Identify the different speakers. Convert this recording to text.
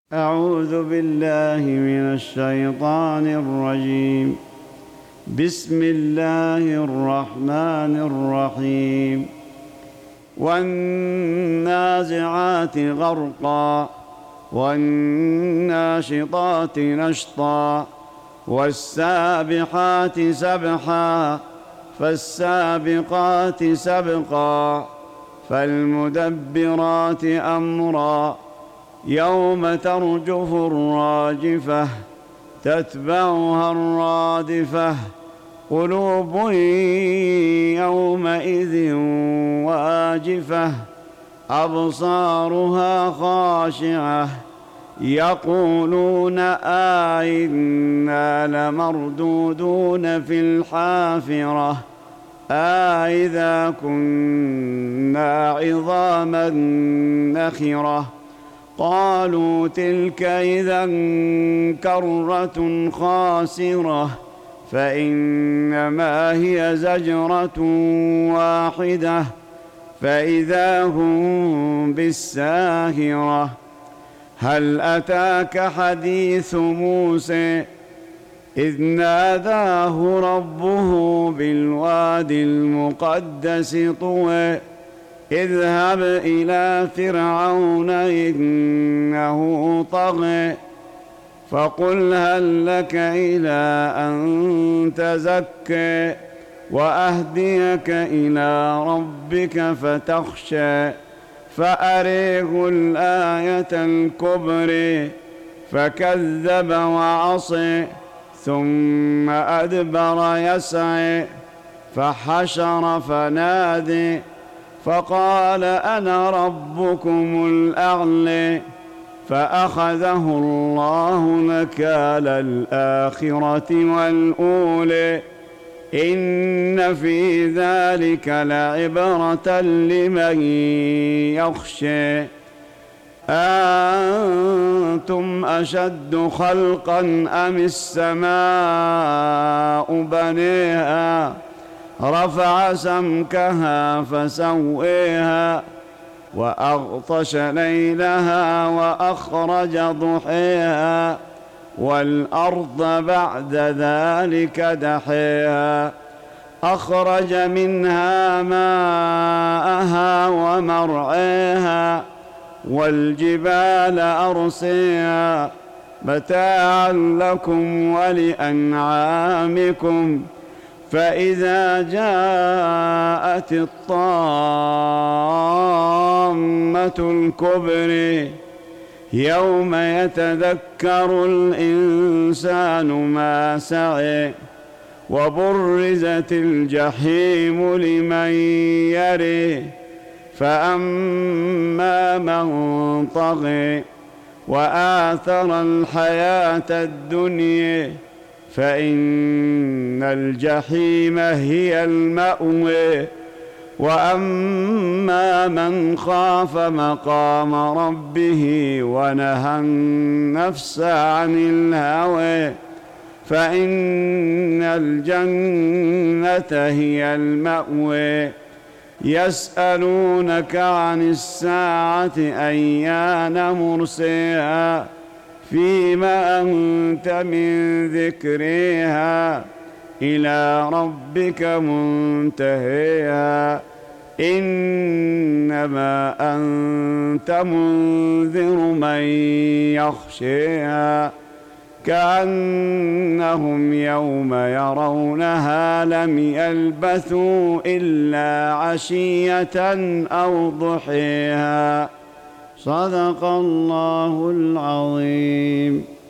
Speaker 1: أعوذ بالله من الشيطان الرجيم. بسم الله الرحمن الرحيم. والنازعات غرقا والناشطات نشطا والسابحات سبحا فالسابقات سبقا فالمدبرات أمرا يوم ترجف الراجفة تتبعها الرادفة قلوب يومئذ واجفة أبصارها خاشعة يقولون أئنا لمردودون في الحافرة أئذا كنا عظاما نخرة قالوا تلك إذا كرة خاسرة فإنما هي زجرة واحدة فإذا هم بالساهرة. هل أتاك حديث موسى إذ ناداه ربه بالوادي المقدس طوى اذهب إلى فرعون إنه طغى فقل هل لك إلى أن تزكى وأهديك إلى ربك فتخشى فأريه الآية الكبرى فكذب وعصى ثم أدبر يسعى فحشر فنادى فقال أنا ربكم الأعلى فأخذه الله نكال الآخرة والأولى إن في ذلك لعبرة لمن يخشى. أنتم أشد خلقا أم السماء بنيها رفع سمكها فسويها وأغطش ليلها وأخرج ضحيها والأرض بعد ذلك دحيها أخرج منها ماءها ومرعيها والجبال أرسيها متاعا لكم ولأنعامكم فإذا جاءت الطامة الكبرى يوم يتذكر الإنسان ما سعى وبرزت الجحيم لمن يرى فأما من طغى وآثر الحياة الدنيا فإن الجحيم هي المأوى وأما من خاف مقام ربه ونهى النفس عن الهوى فإن الجنة هي المأوى. يسألونك عن الساعة أيان مرساها فيما أنت من ذكرها إلى ربك منتهيها إنما أنت منذر من يخشيها كأنهم يوم يرونها لم يلبثوا إلا عشية أو ضحيها. صدق الله العظيم.